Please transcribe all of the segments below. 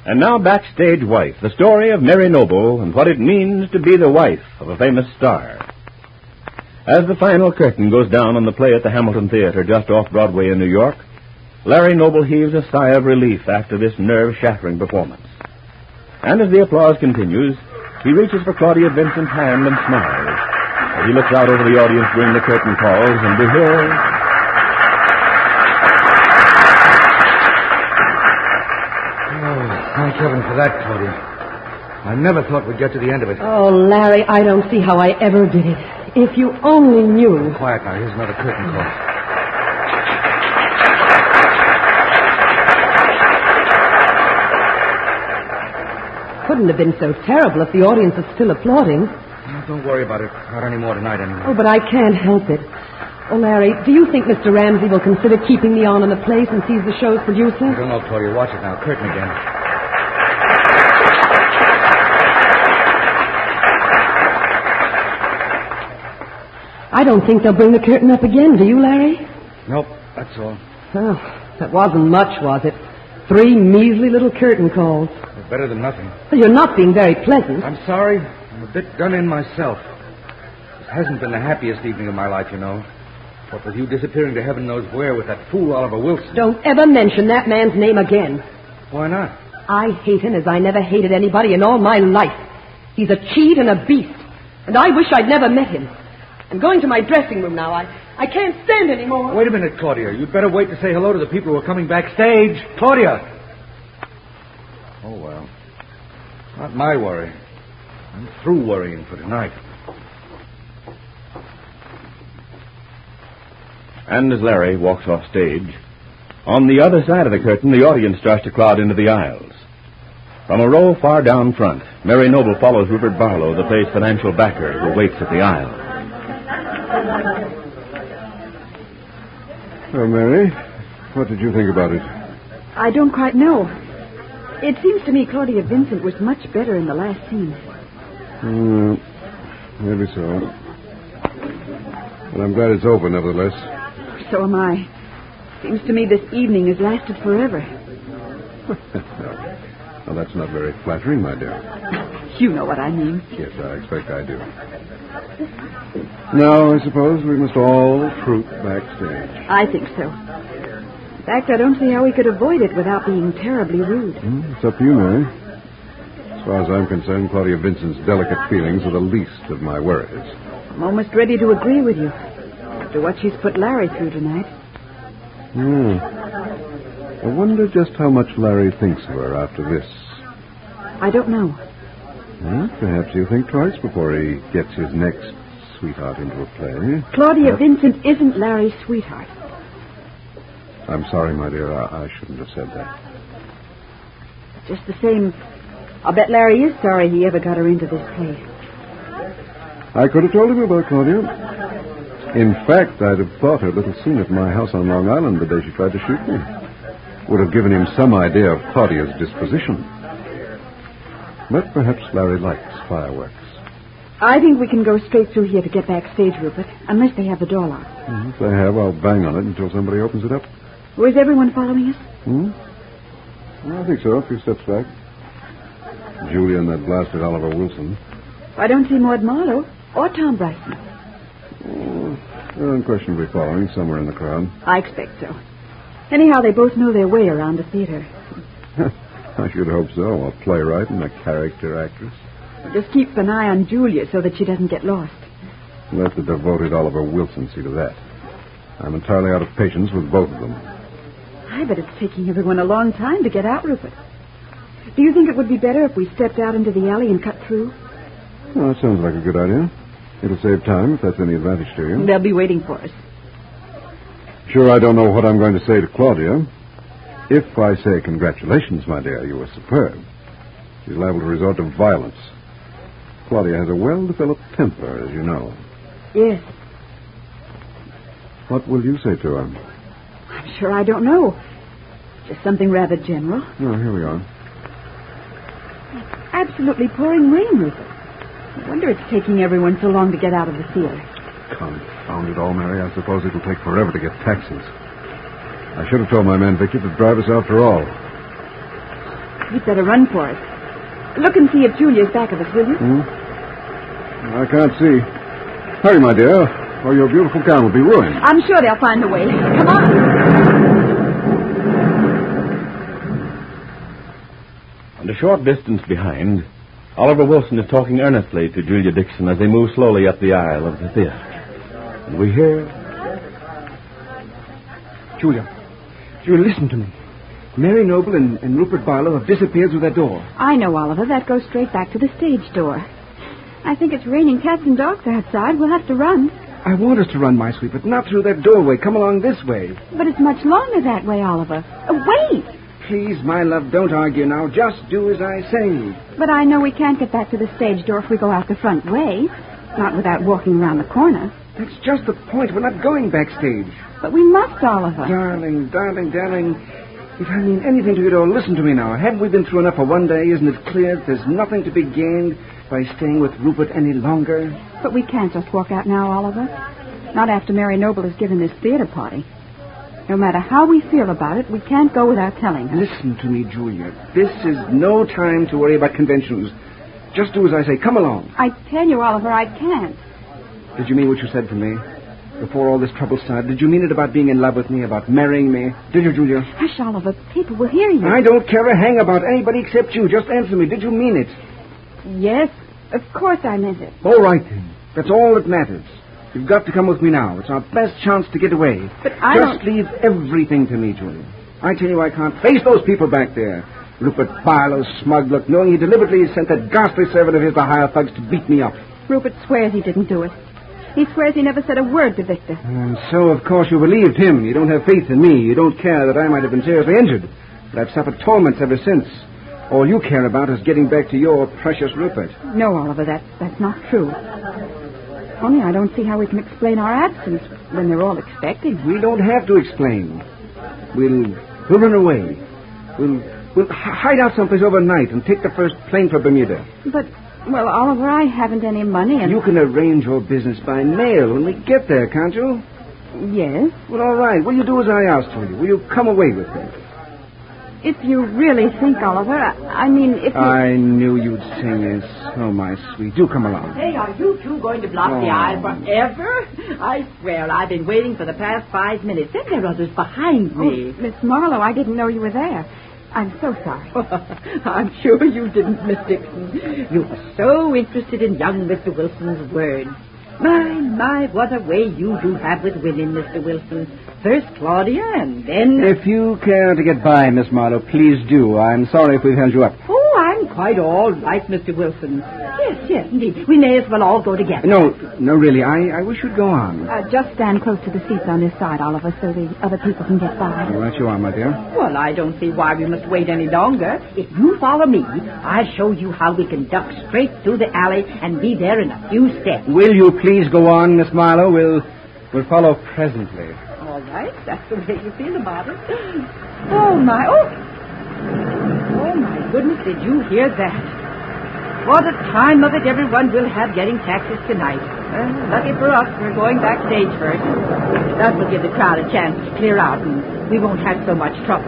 And now Backstage Wife, the story of Mary Noble and what it means to be the wife of a famous star. As the final curtain goes down on the play at the Hamilton Theater just off Broadway in New York, Larry Noble heaves a sigh of relief after this nerve-shattering performance. And as the applause continues, he reaches for Claudia Vincent's hand and smiles. As he looks out over the audience during the curtain calls, and we hear... Thank heaven for that, Claudia. I never thought we'd get to the end of it. Oh, Larry, I don't see how I ever did it. If you only knew. Quiet now. Here's another curtain call. Couldn't have been so terrible if the audience is still applauding. Oh, don't worry about it. Not anymore tonight, anyway. Oh, but I can't help it. Oh, Larry, do you think Mr. Ramsey will consider keeping me on in the play since he's the show's producer? I don't know, Claudia. Watch it now. Curtain again. I don't think they'll bring the curtain up again, do you, Larry? Nope, that's all. Oh, that wasn't much, was it? 3 measly little curtain calls. It's better than nothing. Well, you're not being very pleasant. I'm sorry. I'm a bit done in myself. This hasn't been the happiest evening of my life, you know. What with you disappearing to heaven knows where with that fool Oliver Wilson. Don't ever mention that man's name again. Why not? I hate him as I never hated anybody in all my life. He's a cheat and a beast. And I wish I'd never met him. I'm going to my dressing room now. I can't stand anymore. Wait a minute, Claudia. You'd better wait to say hello to the people who are coming backstage. Claudia! Oh, well. Not my worry. I'm through worrying for tonight. And as Larry walks off stage, on the other side of the curtain, the audience starts to crowd into the aisles. From a row far down front, Mary Noble follows Rupert Barlow, the play's financial backer, who waits at the aisle. Well, Mary, what did you think about it? I don't quite know. It seems to me Claudia Vincent was much better in the last scene. Maybe so. But I'm glad it's over, nevertheless. So am I. Seems to me this evening has lasted forever. Well, that's not very flattering, my dear. You know what I mean. Yes, I expect I do. Now, I suppose we must all troop backstage. I think so. In fact, I don't see how we could avoid it without being terribly rude. It's up to you, Mary. As far as I'm concerned, Claudia Vincent's delicate feelings are the least of my worries. I'm almost ready to agree with you. After what she's put Larry through tonight. I wonder just how much Larry thinks of her after this. I don't know. Perhaps he'll think twice before he gets his next sweetheart into a play. Claudia Vincent isn't Larry's sweetheart. I'm sorry, my dear. I shouldn't have said that. Just the same, I'll bet Larry is sorry he ever got her into this play. I could have told him about Claudia. In fact, I'd have thought her a little soon at my house on Long Island the day she tried to shoot me. Would have given him some idea of Claudia's disposition. But perhaps Larry likes fireworks. I think we can go straight through here to get backstage, Rupert, unless they have the door locked. If they have, I'll bang on it until somebody opens it up. Was everyone following us? I think so. A few steps back. Julia and that blasted Oliver Wilson. I don't see Maud Marlowe or Tom Bryson. They're unquestionably following somewhere in the crowd. I expect so. Anyhow, they both know their way around the theater. I should hope so. A playwright and a character actress. Just keep an eye on Julia so that she doesn't get lost. Let the devoted Oliver Wilson see to that. I'm entirely out of patience with both of them. I bet it's taking everyone a long time to get out, Rupert. Do you think it would be better if we stepped out into the alley and cut through? Well, that sounds like a good idea. It'll save time if that's any advantage to you. They'll be waiting for us. Sure, I don't know what I'm going to say to Claudia. If I say congratulations, my dear, you were superb. She's liable to resort to violence. Claudia has a well-developed temper, as you know. Yes. What will you say to her? I'm sure I don't know. Just something rather general. Oh, here we are. It's absolutely pouring rain, Rupert. No wonder it's taking everyone so long to get out of the theater. Confound it all, Mary. I suppose it'll take forever to get taxis. I should have told my man Victor to drive us after all. You'd better run for it. Look and see if Julia's back of us, will you? I can't see. Hurry, my dear, or your beautiful gown will be ruined. I'm sure they'll find a way. Come on. And a short distance behind, Oliver Wilson is talking earnestly to Julia Dixon as they move slowly up the aisle of the theater. And we hear... Julia, listen to me. Mary Noble and Rupert Barlow have disappeared through that door. I know, Oliver. That goes straight back to the stage door. I think it's raining cats and dogs outside. We'll have to run. I want us to run, my sweet, but not through that doorway. Come along this way. But it's much longer that way, Oliver. Wait! Please, my love, don't argue now. Just do as I say. But I know we can't get back to the stage door if we go out the front way. Not without walking around the corner. That's just the point. We're not going backstage. But we must, Oliver. Darling. If I mean anything to you, though, listen to me now. Haven't we been through enough for one day? Isn't it clear that there's nothing to be gained by staying with Rupert any longer? But we can't just walk out now, Oliver. Not after Mary Noble has given this theater party. No matter how we feel about it, we can't go without telling her. Listen to me, Julia. This is no time to worry about conventions. Just do as I say. Come along. I tell you, Oliver, I can't. Did you mean what you said to me? Before all this trouble started, did you mean it about being in love with me, about marrying me? Did you, Julia? Hush, Oliver. People will hear you. I don't care a hang about anybody except you. Just answer me. Did you mean it? Yes, of course I meant it. All right, then. That's all that matters. You've got to come with me now. It's our best chance to get away. But I Just leave everything to me, Julia. I tell you, I can't face those people back there. Rupert Barlow's smug look, knowing he deliberately sent that ghastly servant of his to hire thugs to beat me up. Rupert swears he didn't do it. He swears he never said a word to Victor. And so, of course, you believed him. You don't have faith in me. You don't care that I might have been seriously injured. But I've suffered torments ever since. All you care about is getting back to your precious Rupert. No, Oliver, that's not true. Only I don't see how we can explain our absence when they're all expecting. We don't have to explain. We'll run away. We'll hide out someplace overnight and take the first plane for Bermuda. But, well, Oliver, I haven't any money and... You can arrange your business by mail when we get there, can't you? Yes. Well, all right. Will you do as I asked of you? Will you come away with me? If you really think, Oliver, I mean, if you... I knew you'd say yes. Oh, my sweet. Do come along. Hey, are you two going to block the aisle forever? I swear, I've been waiting for the past 5 minutes. And there are others behind me. Oh, Miss Marlowe, I didn't know you were there. I'm so sorry. I'm sure you didn't, Miss Dixon. You were so interested in young Mr. Wilson's words. My, what a way you do have with women, Mr. Wilson. First Claudia, and then... If you care to get by, Miss Marlowe, please do. I'm sorry if we've held you up. Oh, I'm quite all right, Mr. Wilson. Yes, indeed. We may as well all go together. No, really. I wish you'd go on. Just stand close to the seats on this side, Oliver, so the other people can get by. All right, you are, my dear. Well, I don't see why we must wait any longer. If you follow me, I'll show you how we can duck straight through the alley and be there in a few steps. Will you please go on, Miss Marlowe? We'll follow presently. All right, that's the way you feel about it. Oh, my goodness, did you hear that? What a time of it everyone will have getting taxis tonight. Lucky for us, we're going backstage first. That will give the crowd a chance to clear out, and we won't have so much trouble.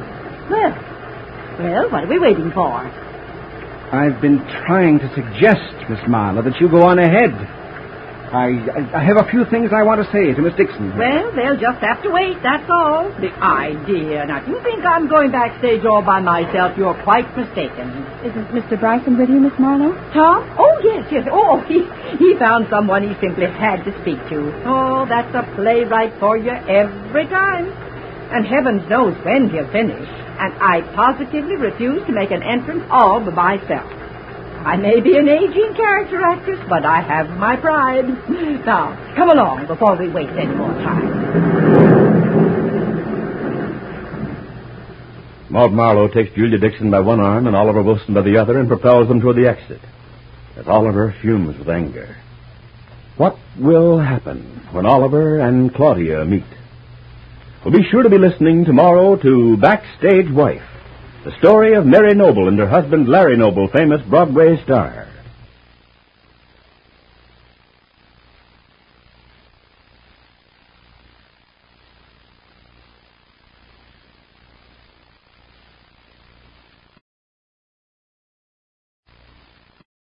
Well, what are we waiting for? I've been trying to suggest, Miss Marlowe, that you go on ahead. I have a few things I want to say to Miss Dixon. Well, they'll just have to wait, that's all. The idea. Now, if you think I'm going backstage all by myself, you're quite mistaken. Isn't Mr. Bryson with you, Miss Marlowe? Tom? Oh, yes. Oh, he found someone he simply had to speak to. Oh, that's a playwright for you every time. And heavens knows when he'll finish. And I positively refuse to make an entrance all by myself. I may be an aging character actress, but I have my pride. Now, come along before we waste any more time. Maud Marlowe takes Julia Dixon by one arm and Oliver Wilson by the other and propels them toward the exit, as Oliver fumes with anger. What will happen when Oliver and Claudia meet? Well, be sure to be listening tomorrow to Backstage Wife, the story of Mary Noble and her husband Larry Noble, famous Broadway star.